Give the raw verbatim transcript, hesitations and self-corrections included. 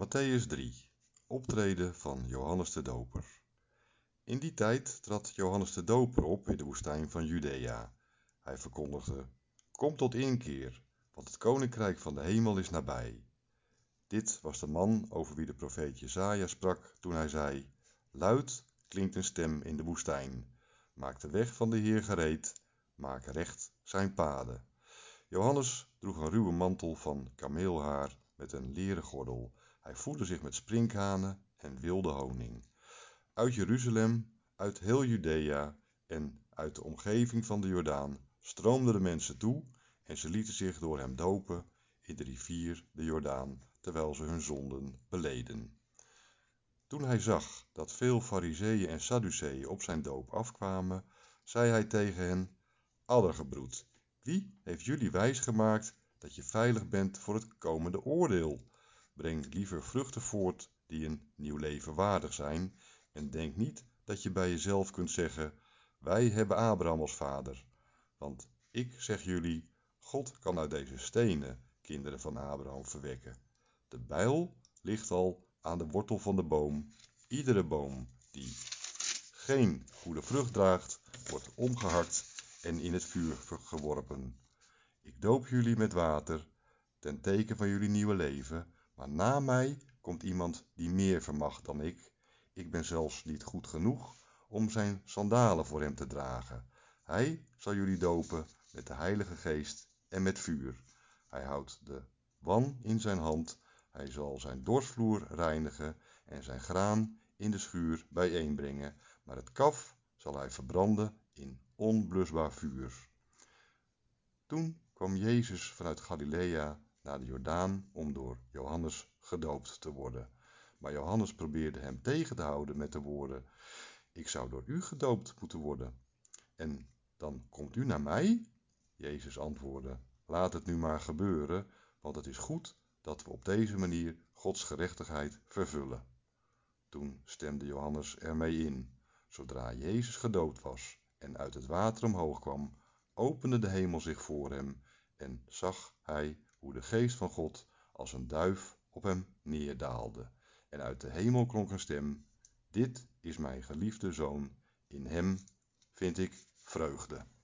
Mattheüs drie. Optreden van Johannes de Doper. In die tijd trad Johannes de Doper op in de woestijn van Judea. Hij verkondigde: Kom tot inkeer, want het koninkrijk van de hemel is nabij. Dit was de man over wie de profeet Jesaja sprak toen hij zei: Luid klinkt een stem in de woestijn. Maak de weg van de Heer gereed, maak recht zijn paden. Johannes droeg een ruwe mantel van kameelhaar met een leren gordel. Hij voedde zich met sprinkhanen en wilde honing. Uit Jeruzalem, uit heel Judea en uit de omgeving van de Jordaan stroomden de mensen toe en ze lieten zich door hem dopen in de rivier de Jordaan, terwijl ze hun zonden beleden. Toen hij zag dat veel Farizeeën en Sadduceeën op zijn doop afkwamen, zei hij tegen hen: Addergebroed, wie heeft jullie wijsgemaakt dat je veilig bent voor het komende oordeel? Breng liever vruchten voort die een nieuw leven waardig zijn en denk niet dat je bij jezelf kunt zeggen: wij hebben Abraham als vader. Want ik zeg jullie, God kan uit deze stenen kinderen van Abraham verwekken. De bijl ligt al aan de wortel van de boom. Iedere boom die geen goede vrucht draagt, wordt omgehakt en in het vuur geworpen. Ik doop jullie met water, ten teken van jullie nieuwe leven, maar na mij komt iemand die meer vermag dan ik. Ik ben zelfs niet goed genoeg om zijn sandalen voor hem te dragen. Hij zal jullie dopen met de Heilige Geest en met vuur. Hij houdt de wan in zijn hand. Hij zal zijn dorsvloer reinigen en zijn graan in de schuur bijeenbrengen, maar het kaf zal hij verbranden in onblusbaar vuur. Toen kwam Jezus vanuit Galilea naar de Jordaan om door Johannes gedoopt te worden. Maar Johannes probeerde hem tegen te houden met de woorden: Ik zou door u gedoopt moeten worden. En dan komt u naar mij? Jezus antwoordde: Laat het nu maar gebeuren, want het is goed dat we op deze manier Gods gerechtigheid vervullen. Toen stemde Johannes ermee in. Zodra Jezus gedoopt was en uit het water omhoog kwam, opende de hemel zich voor hem en zag hij hoe de geest van God als een duif op hem neerdaalde. En uit de hemel klonk een stem: Dit is mijn geliefde zoon, in hem vind ik vreugde.